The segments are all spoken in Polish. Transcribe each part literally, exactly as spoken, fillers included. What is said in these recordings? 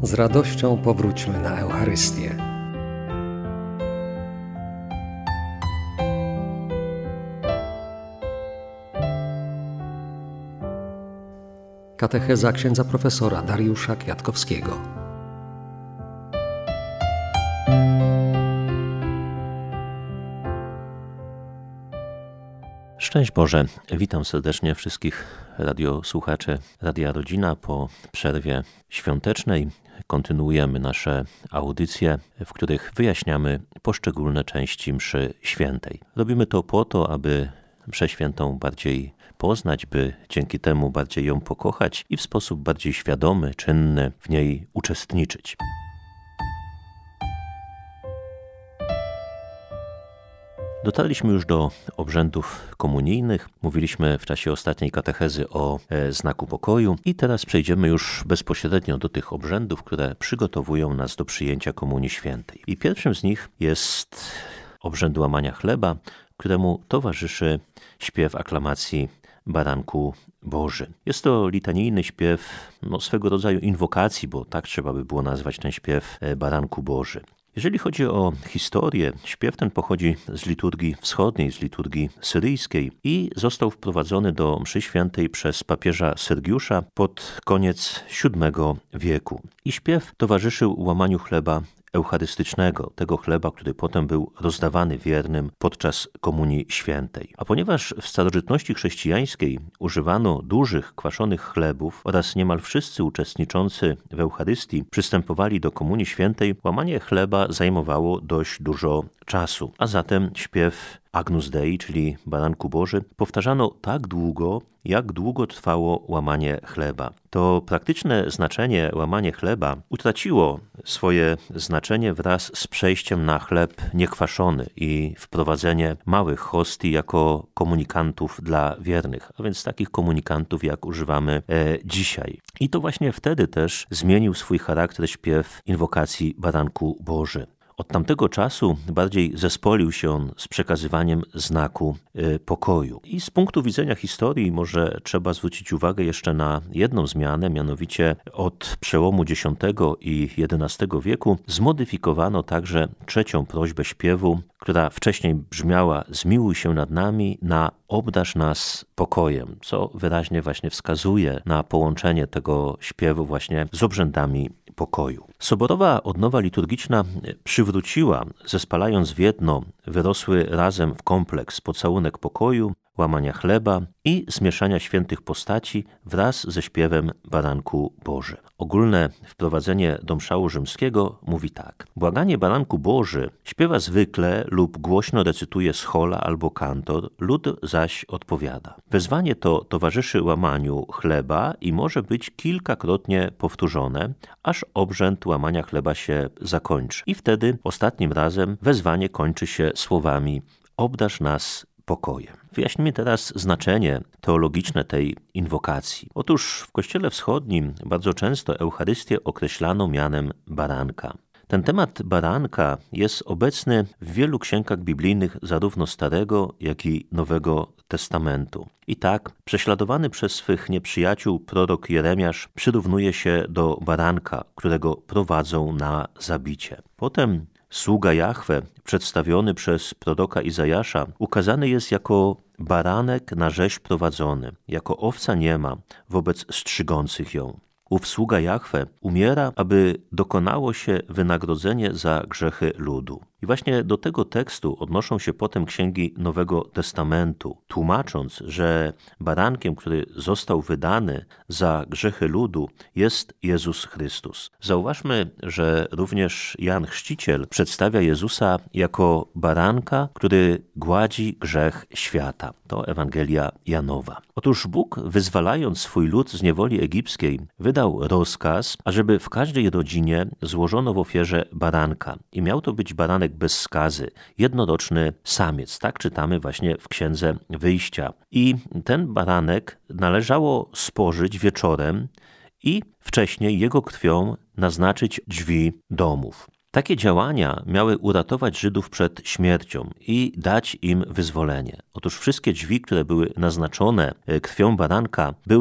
Z radością powróćmy na Eucharystię. Katecheza księdza profesora Dariusza Kwiatkowskiego. Szczęść Boże, witam serdecznie wszystkich radiosłuchaczy Radia Rodzina po przerwie świątecznej. Kontynuujemy nasze audycje, w których wyjaśniamy poszczególne części mszy świętej. Robimy to po to, aby mszę świętą bardziej poznać, by dzięki temu bardziej ją pokochać i w sposób bardziej świadomy, czynny w niej uczestniczyć. Dotarliśmy już do obrzędów komunijnych. Mówiliśmy w czasie ostatniej katechezy o e, znaku pokoju i teraz przejdziemy już bezpośrednio do tych obrzędów, które przygotowują nas do przyjęcia Komunii Świętej. I pierwszym z nich jest obrzęd łamania chleba, któremu towarzyszy śpiew aklamacji Baranku Boży. Jest to litanijny śpiew, no, swego rodzaju inwokacji, bo tak trzeba by było nazwać ten śpiew e, Baranku Boży. Jeżeli chodzi o historię, śpiew ten pochodzi z liturgii wschodniej, z liturgii syryjskiej i został wprowadzony do mszy świętej przez papieża Sergiusza pod koniec siódmego wieku. I śpiew towarzyszył łamaniu chleba eucharystycznego, tego chleba, który potem był rozdawany wiernym podczas Komunii Świętej. A ponieważ w starożytności chrześcijańskiej używano dużych, kwaszonych chlebów oraz niemal wszyscy uczestniczący w Eucharystii przystępowali do Komunii Świętej, łamanie chleba zajmowało dość dużo czasu. A zatem śpiew Agnus Dei, czyli Baranku Boży, powtarzano tak długo, jak długo trwało łamanie chleba. To praktyczne znaczenie łamanie chleba utraciło swoje znaczenie wraz z przejściem na chleb niekwaszony i wprowadzenie małych hostii jako komunikantów dla wiernych, a więc takich komunikantów, jak używamy e, dzisiaj. I to właśnie wtedy też zmienił swój charakter śpiew inwokacji Baranku Boży. Od tamtego czasu bardziej zespolił się on z przekazywaniem znaku y, pokoju. I z punktu widzenia historii może trzeba zwrócić uwagę jeszcze na jedną zmianę, mianowicie od przełomu dziesiątego i jedenastego wieku zmodyfikowano także trzecią prośbę śpiewu, która wcześniej brzmiała zmiłuj się nad nami, na obdarz nas pokojem, co wyraźnie właśnie wskazuje na połączenie tego śpiewu właśnie z obrzędami pokoju. Soborowa odnowa liturgiczna przywróciła, zespalając w jedno wyrosły razem w kompleks pocałunek pokoju, łamania chleba i zmieszania świętych postaci wraz ze śpiewem Baranku Boży. Ogólne wprowadzenie do mszału rzymskiego mówi tak. Błaganie Baranku Boży śpiewa zwykle lub głośno recytuje schola albo kantor, lud zaś odpowiada. Wezwanie to towarzyszy łamaniu chleba i może być kilkakrotnie powtórzone, aż obrzęd łamania chleba się zakończy. I wtedy ostatnim razem wezwanie kończy się słowami obdarz nas pokojem. Wyjaśnijmy teraz znaczenie teologiczne tej inwokacji. Otóż w Kościele Wschodnim bardzo często Eucharystię określano mianem baranka. Ten temat baranka jest obecny w wielu księgach biblijnych zarówno Starego, jak i Nowego Testamentu. I tak prześladowany przez swych nieprzyjaciół prorok Jeremiasz przyrównuje się do baranka, którego prowadzą na zabicie. Potem sługa Jahwe, przedstawiony przez proroka Izajasza, ukazany jest jako baranek na rzeź prowadzony, jako owca niema wobec strzygących ją. Ów sługa Jahwe umiera, aby dokonało się wynagrodzenie za grzechy ludu. I właśnie do tego tekstu odnoszą się potem księgi Nowego Testamentu, tłumacząc, że barankiem, który został wydany za grzechy ludu, jest Jezus Chrystus. Zauważmy, że również Jan Chrzciciel przedstawia Jezusa jako baranka, który gładzi grzech świata. To Ewangelia Janowa. Otóż Bóg, wyzwalając swój lud z niewoli egipskiej, wydał rozkaz, ażeby w każdej rodzinie złożono w ofierze baranka. I miał to być baranek bez skazy, jednoroczny samiec. Tak czytamy właśnie w Księdze Wyjścia. I ten baranek należało spożyć wieczorem i wcześniej jego krwią naznaczyć drzwi domów. Takie działania miały uratować Żydów przed śmiercią i dać im wyzwolenie. Otóż wszystkie drzwi, które były naznaczone krwią baranka, były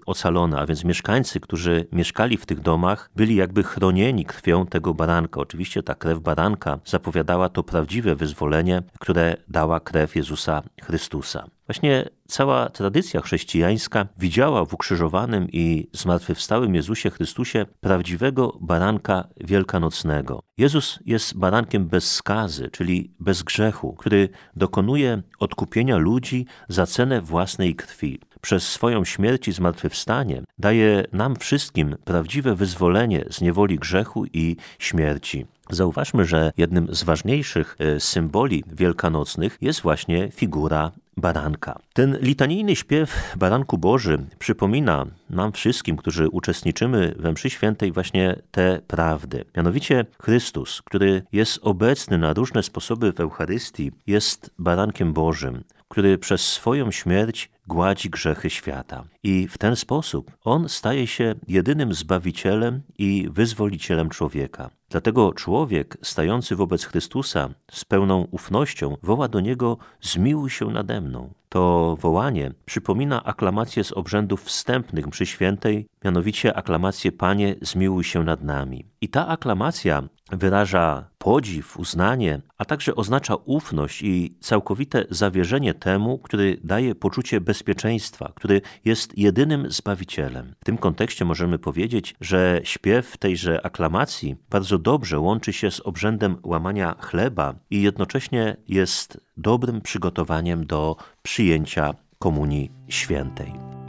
ocalona, a więc mieszkańcy, którzy mieszkali w tych domach, byli jakby chronieni krwią tego baranka. Oczywiście ta krew baranka zapowiadała to prawdziwe wyzwolenie, które dała krew Jezusa Chrystusa. Właśnie cała tradycja chrześcijańska widziała w ukrzyżowanym i zmartwychwstałym Jezusie Chrystusie prawdziwego baranka wielkanocnego. Jezus jest barankiem bez skazy, czyli bez grzechu, który dokonuje odkupienia ludzi za cenę własnej krwi. Przez swoją śmierć i zmartwychwstanie daje nam wszystkim prawdziwe wyzwolenie z niewoli grzechu i śmierci. Zauważmy, że jednym z ważniejszych symboli wielkanocnych jest właśnie figura baranka. Ten litanijny śpiew Baranku Boży przypomina nam wszystkim, którzy uczestniczymy we mszy świętej, właśnie te prawdy. Mianowicie Chrystus, który jest obecny na różne sposoby w Eucharystii, jest barankiem Bożym, który przez swoją śmierć gładzi grzechy świata. I w ten sposób On staje się jedynym Zbawicielem i Wyzwolicielem człowieka. Dlatego człowiek stający wobec Chrystusa z pełną ufnością woła do Niego: zmiłuj się nade mną. To wołanie przypomina aklamację z obrzędów wstępnych mszy świętej, mianowicie aklamację: Panie, zmiłuj się nad nami. I ta aklamacja wyraża podziw, uznanie, a także oznacza ufność i całkowite zawierzenie temu, który daje poczucie bezpieczeństwa, który jest jedynym Zbawicielem. W tym kontekście możemy powiedzieć, że śpiew tejże aklamacji bardzo dobrze łączy się z obrzędem łamania chleba i jednocześnie jest dobrym przygotowaniem do przyjęcia Komunii Świętej.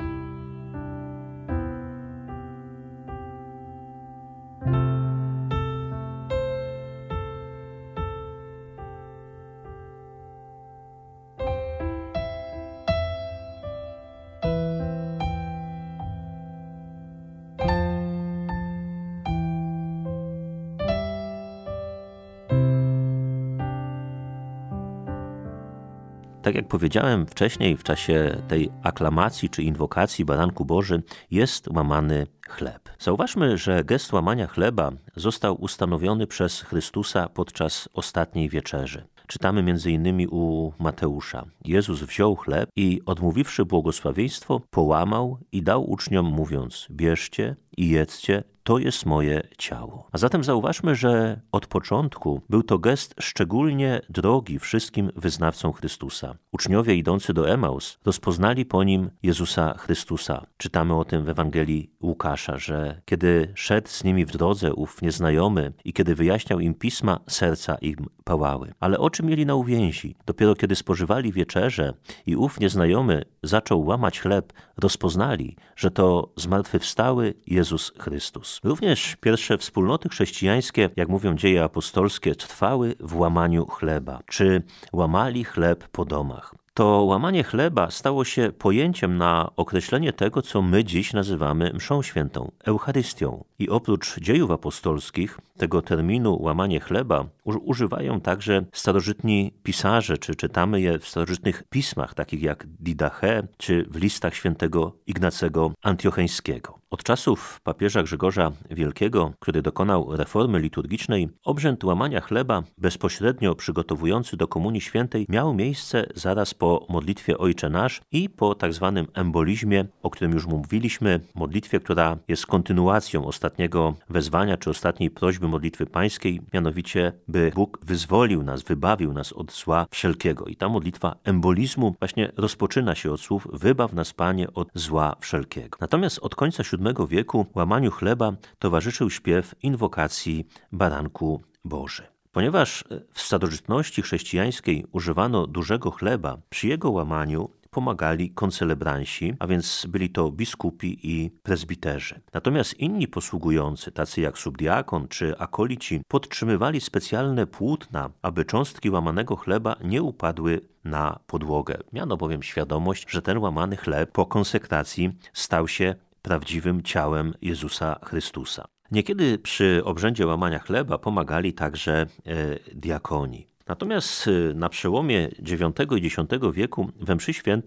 Tak jak powiedziałem wcześniej, w czasie tej aklamacji czy inwokacji Baranku Boży jest łamany chleb. Zauważmy, że gest łamania chleba został ustanowiony przez Chrystusa podczas ostatniej wieczerzy. Czytamy między innymi u Mateusza. Jezus wziął chleb i odmówiwszy błogosławieństwo, połamał i dał uczniom, mówiąc: bierzcie i jedzcie, to jest moje ciało. A zatem zauważmy, że od początku był to gest szczególnie drogi wszystkim wyznawcom Chrystusa. Uczniowie idący do Emaus rozpoznali po nim Jezusa Chrystusa. Czytamy o tym w Ewangelii Łukasza, że kiedy szedł z nimi w drodze ów nieznajomy i kiedy wyjaśniał im pisma, serca im pałały. Ale oczy mieli na uwięzi. Dopiero kiedy spożywali wieczerzę i ów nieznajomy zaczął łamać chleb, rozpoznali, że to zmartwychwstały Jezus Chrystus. Również pierwsze wspólnoty chrześcijańskie, jak mówią dzieje apostolskie, trwały w łamaniu chleba, czy łamali chleb po domach. To łamanie chleba stało się pojęciem na określenie tego, co my dziś nazywamy mszą świętą, Eucharystią. I oprócz dziejów apostolskich tego terminu łamanie chleba używają także starożytni pisarze, czy czytamy je w starożytnych pismach, takich jak Didache, czy w listach świętego Ignacego Antiocheńskiego. Od czasów papieża Grzegorza Wielkiego, który dokonał reformy liturgicznej, obrzęd łamania chleba bezpośrednio przygotowujący do Komunii Świętej miał miejsce zaraz po modlitwie Ojcze Nasz i po tak zwanym embolizmie, o którym już mówiliśmy, modlitwie, która jest kontynuacją ostatniego wezwania czy ostatniej prośby modlitwy pańskiej, mianowicie by Bóg wyzwolił nas, wybawił nas od zła wszelkiego. I ta modlitwa embolizmu właśnie rozpoczyna się od słów: wybaw nas, Panie, od zła wszelkiego. Natomiast od końca siódmego wieku łamaniu chleba towarzyszył śpiew inwokacji Baranku Boży. Ponieważ w starożytności chrześcijańskiej używano dużego chleba, przy jego łamaniu pomagali koncelebransi, a więc byli to biskupi i prezbiterzy. Natomiast inni posługujący, tacy jak subdiakon czy akolici, podtrzymywali specjalne płótna, aby cząstki łamanego chleba nie upadły na podłogę. Miano bowiem świadomość, że ten łamany chleb po konsekracji stał się prawdziwym ciałem Jezusa Chrystusa. Niekiedy przy obrzędzie łamania chleba pomagali także e, diakoni. Natomiast na przełomie dziewiątego i dziesiątego wieku we mszy świętej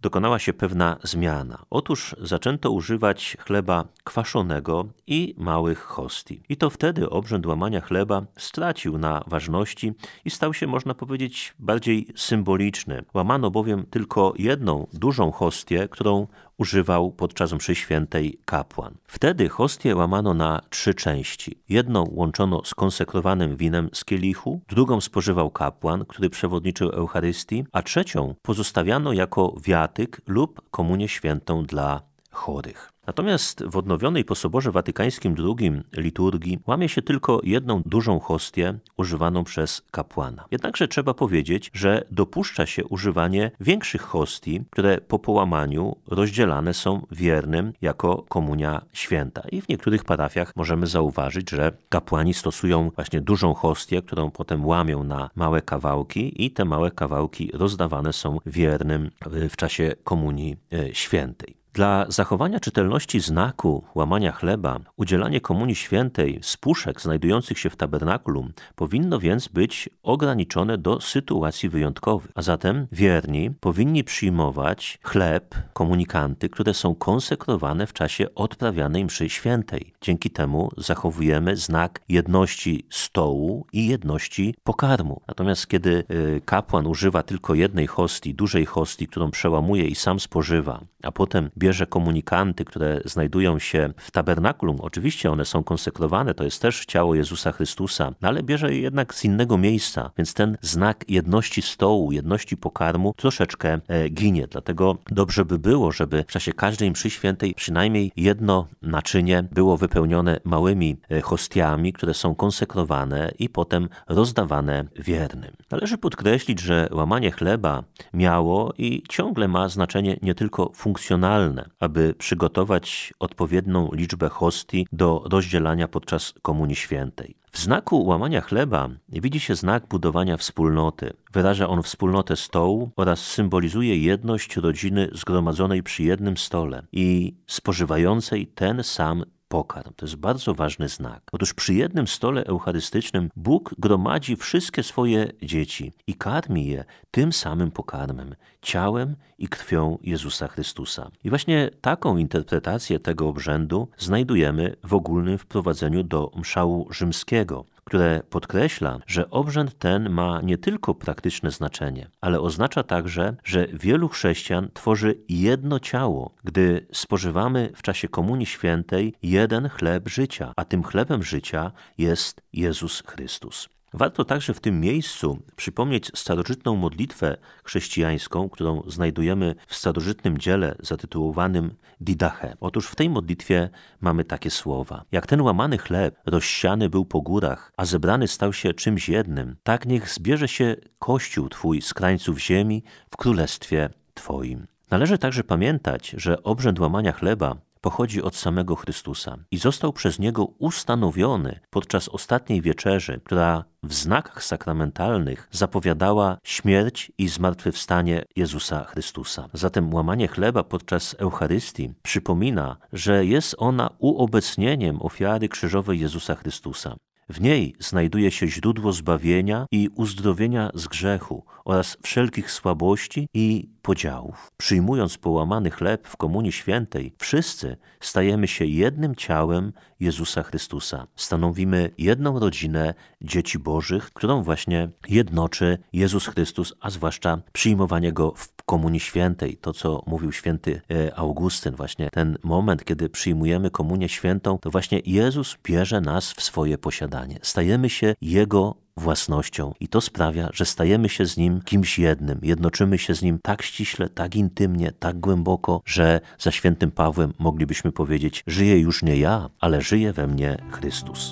dokonała się pewna zmiana. Otóż zaczęto używać chleba kwaszonego i małych hostii. I to wtedy obrzęd łamania chleba stracił na ważności i stał się, można powiedzieć, bardziej symboliczny. Łamano bowiem tylko jedną dużą hostię, którą używał podczas mszy świętej kapłan. Wtedy hostię łamano na trzy części. Jedną łączono z konsekrowanym winem z kielichu, drugą spożywał kapłan, który przewodniczył Eucharystii, a trzecią pozostawiano jako wiatyk lub komunię świętą dla chorych. Natomiast w odnowionej po Soborze Watykańskim drugim liturgii łamie się tylko jedną dużą hostię używaną przez kapłana. Jednakże trzeba powiedzieć, że dopuszcza się używanie większych hostii, które po połamaniu rozdzielane są wiernym jako komunia święta. I w niektórych parafiach możemy zauważyć, że kapłani stosują właśnie dużą hostię, którą potem łamią na małe kawałki i te małe kawałki rozdawane są wiernym w czasie komunii świętej. Dla zachowania czytelności znaku łamania chleba, udzielanie komunii świętej z puszek znajdujących się w tabernakulum powinno więc być ograniczone do sytuacji wyjątkowych. A zatem wierni powinni przyjmować chleb, komunikanty, które są konsekrowane w czasie odprawianej mszy świętej. Dzięki temu zachowujemy znak jedności stołu i jedności pokarmu. Natomiast kiedy y, kapłan używa tylko jednej hostii, dużej hostii, którą przełamuje i sam spożywa, a potem bierze komunikanty, które znajdują się w tabernakulum. Oczywiście one są konsekrowane, to jest też ciało Jezusa Chrystusa, no ale bierze je jednak z innego miejsca, więc ten znak jedności stołu, jedności pokarmu troszeczkę e, ginie. Dlatego dobrze by było, żeby w czasie każdej mszy świętej przynajmniej jedno naczynie było wypełnione małymi e, hostiami, które są konsekrowane i potem rozdawane wiernym. Należy podkreślić, że łamanie chleba miało i ciągle ma znaczenie nie tylko funkcjonalne, aby przygotować odpowiednią liczbę hostii do rozdzielania podczas komunii świętej. W znaku łamania chleba widzi się znak budowania wspólnoty. Wyraża on wspólnotę stołu oraz symbolizuje jedność rodziny zgromadzonej przy jednym stole i spożywającej ten sam pokarm. To jest bardzo ważny znak. Otóż przy jednym stole eucharystycznym Bóg gromadzi wszystkie swoje dzieci i karmi je tym samym pokarmem, ciałem i krwią Jezusa Chrystusa. I właśnie taką interpretację tego obrzędu znajdujemy w ogólnym wprowadzeniu do mszału rzymskiego, które podkreśla, że obrzęd ten ma nie tylko praktyczne znaczenie, ale oznacza także, że wielu chrześcijan tworzy jedno ciało, gdy spożywamy w czasie Komunii Świętej jeden chleb życia, a tym chlebem życia jest Jezus Chrystus. Warto także w tym miejscu przypomnieć starożytną modlitwę chrześcijańską, którą znajdujemy w starożytnym dziele zatytułowanym Didache. Otóż w tej modlitwie mamy takie słowa. Jak ten łamany chleb rozsiany był po górach, a zebrany stał się czymś jednym, tak niech zbierze się Kościół Twój z krańców ziemi w królestwie Twoim. Należy także pamiętać, że obrzęd łamania chleba pochodzi od samego Chrystusa i został przez Niego ustanowiony podczas ostatniej wieczerzy, która w znakach sakramentalnych zapowiadała śmierć i zmartwychwstanie Jezusa Chrystusa. Zatem łamanie chleba podczas Eucharystii przypomina, że jest ona uobecnieniem ofiary krzyżowej Jezusa Chrystusa. W niej znajduje się źródło zbawienia i uzdrowienia z grzechu oraz wszelkich słabości i podziałów. Przyjmując połamany chleb w Komunii Świętej, wszyscy stajemy się jednym ciałem Jezusa Chrystusa. Stanowimy jedną rodzinę dzieci Bożych, którą właśnie jednoczy Jezus Chrystus, a zwłaszcza przyjmowanie Go w Komunii Świętej. To, co mówił święty Augustyn, właśnie ten moment, kiedy przyjmujemy Komunię Świętą, to właśnie Jezus bierze nas w swoje posiadanie. Stajemy się Jego własnością i to sprawia, że stajemy się z Nim kimś jednym, jednoczymy się z Nim tak ściśle, tak intymnie, tak głęboko, że za świętym Pawłem moglibyśmy powiedzieć: żyję już nie ja, ale żyje we mnie Chrystus.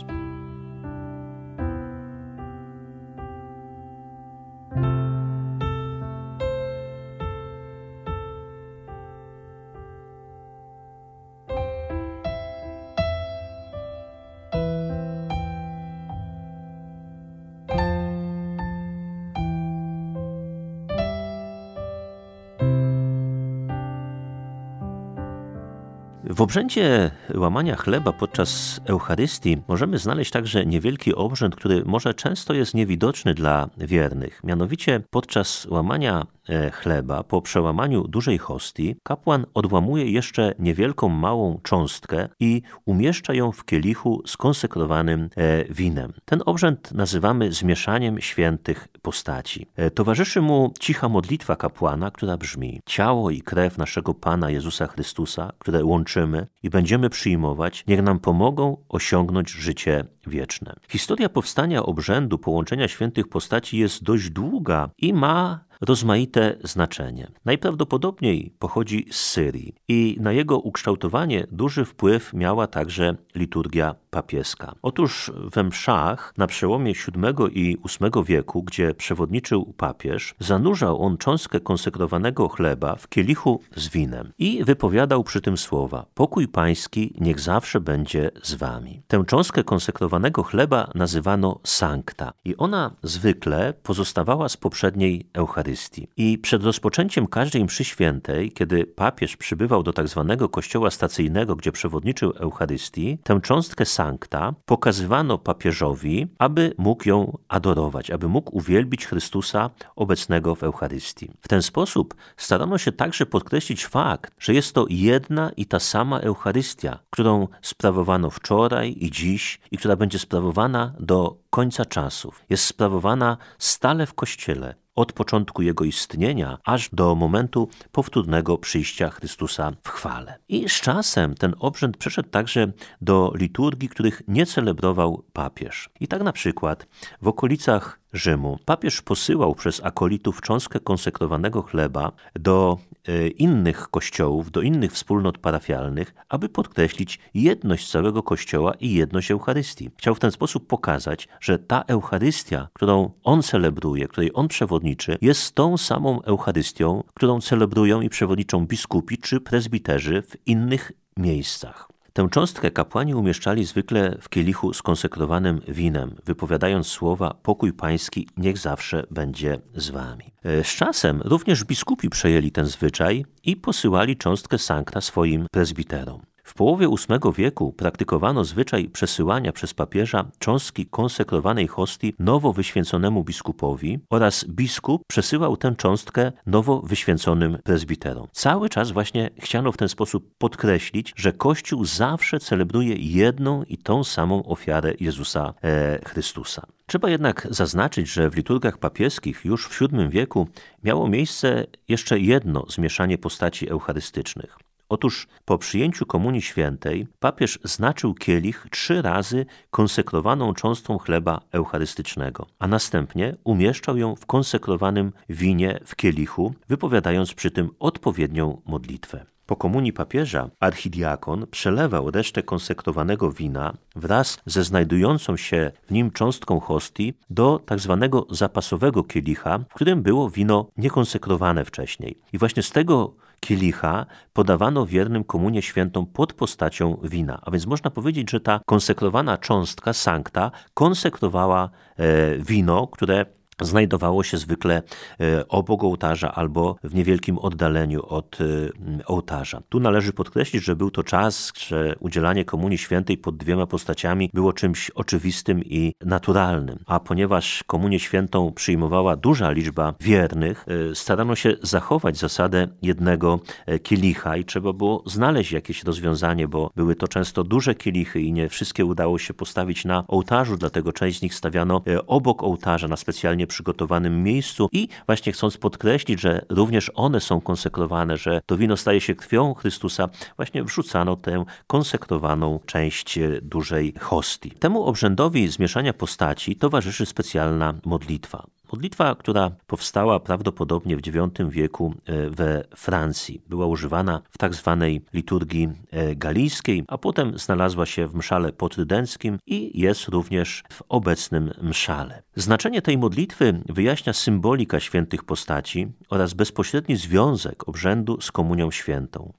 W obrzędzie łamania chleba podczas Eucharystii możemy znaleźć także niewielki obrzęd, który może często jest niewidoczny dla wiernych. Mianowicie podczas łamania chleba, po przełamaniu dużej hostii, kapłan odłamuje jeszcze niewielką małą cząstkę i umieszcza ją w kielichu z konsekrowanym winem. Ten obrzęd nazywamy zmieszaniem świętych postaci. Towarzyszy mu cicha modlitwa kapłana, która brzmi: ciało i krew naszego Pana Jezusa Chrystusa, które łączymy i będziemy przyjmować, niech nam pomogą osiągnąć życie wieczne. Historia powstania obrzędu połączenia świętych postaci jest dość długa i ma rozmaite znaczenie. Najprawdopodobniej pochodzi z Syrii i na jego ukształtowanie duży wpływ miała także liturgia papieska. Otóż we mszach na przełomie siódmego i ósmego wieku, gdzie przewodniczył papież, zanurzał on cząstkę konsekrowanego chleba w kielichu z winem i wypowiadał przy tym słowa: pokój pański niech zawsze będzie z wami. Tę cząstkę konsekrowanego chleba nazywano sancta i ona zwykle pozostawała z poprzedniej Eucharystii. I przed rozpoczęciem każdej mszy świętej, kiedy papież przybywał do tak zwanego kościoła stacyjnego, gdzie przewodniczył Eucharystii, tę cząstkę sancta pokazywano papieżowi, aby mógł ją adorować, aby mógł uwielbić Chrystusa obecnego w Eucharystii. W ten sposób starano się także podkreślić fakt, że jest to jedna i ta sama Eucharystia, którą sprawowano wczoraj i dziś i która będzie sprawowana do końca czasów. Jest sprawowana stale w Kościele, od początku jego istnienia, aż do momentu powtórnego przyjścia Chrystusa w chwale. I z czasem ten obrzęd przeszedł także do liturgii, których nie celebrował papież. I tak na przykład w okolicach Rzymu papież posyłał przez akolitów cząstkę konsekrowanego chleba do e, innych kościołów, do innych wspólnot parafialnych, aby podkreślić jedność całego Kościoła i jedność Eucharystii. Chciał w ten sposób pokazać, że ta Eucharystia, którą on celebruje, której on przewodniczy, jest tą samą Eucharystią, którą celebrują i przewodniczą biskupi czy prezbiterzy w innych miejscach. Tę cząstkę kapłani umieszczali zwykle w kielichu z konsekrowanym winem, wypowiadając słowa: pokój pański niech zawsze będzie z wami. Z czasem również biskupi przejęli ten zwyczaj i posyłali cząstkę sancta swoim prezbiterom. W połowie ósmego wieku praktykowano zwyczaj przesyłania przez papieża cząstki konsekrowanej hostii nowo wyświęconemu biskupowi oraz biskup przesyłał tę cząstkę nowo wyświęconym prezbiterom. Cały czas właśnie chciano w ten sposób podkreślić, że Kościół zawsze celebruje jedną i tą samą ofiarę Jezusa e, Chrystusa. Trzeba jednak zaznaczyć, że w liturgiach papieskich już w siódmym wieku miało miejsce jeszcze jedno zmieszanie postaci eucharystycznych. Otóż po przyjęciu Komunii Świętej papież znaczył kielich trzy razy konsekrowaną cząstką chleba eucharystycznego, a następnie umieszczał ją w konsekrowanym winie w kielichu, wypowiadając przy tym odpowiednią modlitwę. Po komunii papieża archidiakon przelewał resztę konsekrowanego wina wraz ze znajdującą się w nim cząstką hostii do tak zwanego zapasowego kielicha, w którym było wino niekonsekrowane wcześniej. I właśnie z tego kielicha podawano wiernym komunię świętą pod postacią wina. A więc można powiedzieć, że ta konsekrowana cząstka sancta konsekrowała e, wino, które znajdowało się zwykle obok ołtarza albo w niewielkim oddaleniu od ołtarza. Tu należy podkreślić, że był to czas, że udzielanie Komunii Świętej pod dwiema postaciami było czymś oczywistym i naturalnym. A ponieważ Komunię Świętą przyjmowała duża liczba wiernych, starano się zachować zasadę jednego kielicha i trzeba było znaleźć jakieś rozwiązanie, bo były to często duże kielichy i nie wszystkie udało się postawić na ołtarzu, dlatego część z nich stawiano obok ołtarza na specjalnie przygotowanym miejscu i właśnie chcąc podkreślić, że również one są konsekrowane, że to wino staje się krwią Chrystusa, właśnie wrzucano tę konsekrowaną część dużej hostii. Temu obrzędowi zmieszania postaci towarzyszy specjalna modlitwa. Modlitwa, która powstała prawdopodobnie w dziewiątym wieku we Francji. Była używana w tak zwanej liturgii galijskiej, a potem znalazła się w mszale potrydenckim i jest również w obecnym mszale. Znaczenie tej modlitwy wyjaśnia symbolika świętych postaci oraz bezpośredni związek obrzędu z Komunią Świętą.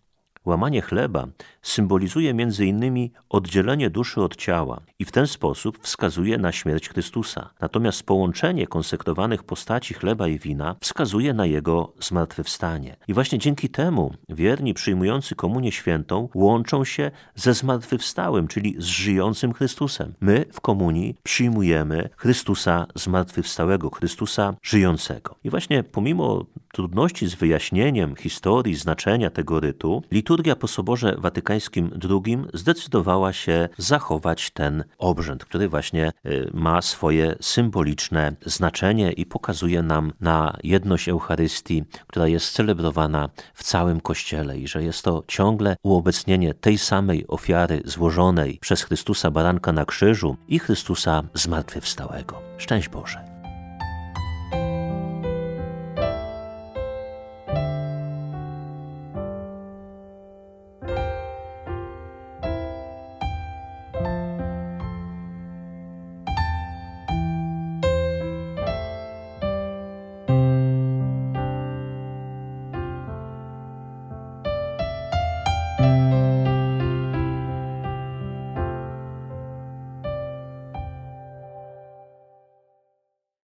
Łamanie chleba symbolizuje między innymi oddzielenie duszy od ciała i w ten sposób wskazuje na śmierć Chrystusa. Natomiast połączenie konsekrowanych postaci chleba i wina wskazuje na Jego zmartwychwstanie. I właśnie dzięki temu wierni przyjmujący Komunię Świętą łączą się ze zmartwychwstałym, czyli z żyjącym Chrystusem. My w komunii przyjmujemy Chrystusa zmartwychwstałego, Chrystusa żyjącego. I właśnie pomimo trudności z wyjaśnieniem historii, znaczenia tego rytu, liturgia po Soborze Watykańskim drugim zdecydowała się zachować ten obrzęd, który właśnie ma swoje symboliczne znaczenie i pokazuje nam na jedność Eucharystii, która jest celebrowana w całym Kościele i że jest to ciągle uobecnienie tej samej ofiary złożonej przez Chrystusa Baranka na krzyżu i Chrystusa zmartwychwstałego. Szczęść Boże!